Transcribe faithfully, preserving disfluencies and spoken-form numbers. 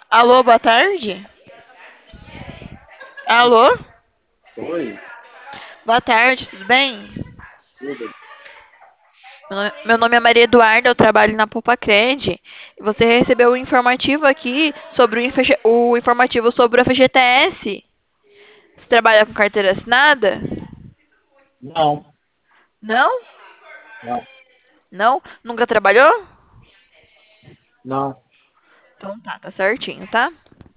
Alô, boa tarde? Alô? Oi, Boa tarde, tudo bem? tudo. Meu nome, meu nome é Maria Eduarda, eu trabalho na Popacred. E você recebeu o informativo aqui sobre o, infege- o informativo sobre o F G T S. Você trabalha com carteira assinada? Não, Não? não, Não? Nunca trabalhou? não. Então tá, tá certinho, tá?